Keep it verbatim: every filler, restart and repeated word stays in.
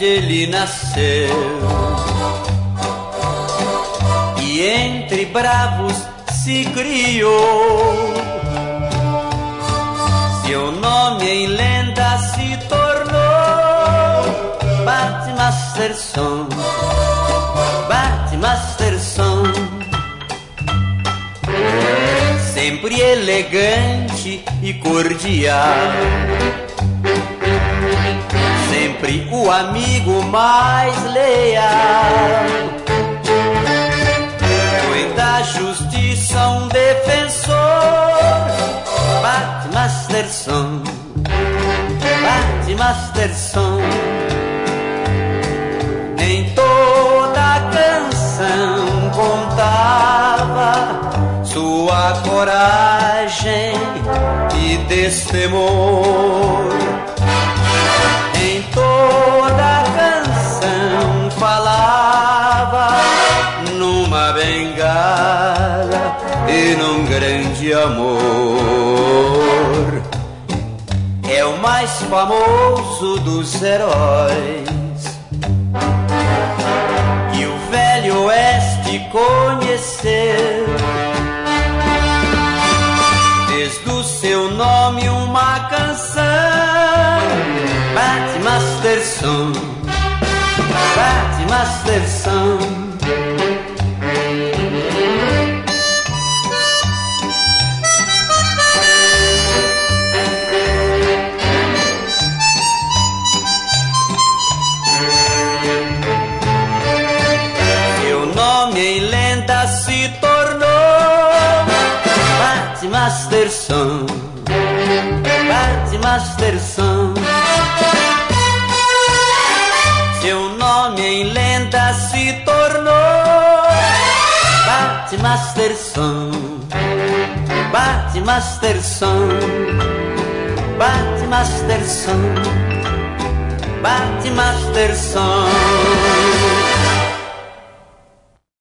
ele nasceu. E entre bravos se criou. Seu nome em lenda se tornou Bart Masterson, Bart Masterson. Sempre elegante e cordial, sempre o amigo mais leal. Muita justiça, um defensor, Bart Masterson, Bart Masterson. Em toda a canção contava sua coragem e destemor. Em toda a canção falava numa bengala e num grande amor. É o mais famoso dos heróis que o velho oeste conheceu. Desde o seu nome uma canção, Bart Masterson, Bart Masterson. Seu nome em lenda se tornou Bart Masterson, Bart Masterson. Seu nome em lenda se tornou Bart Masterson, Bart Masterson, Bart Masterson, Bart Masterson.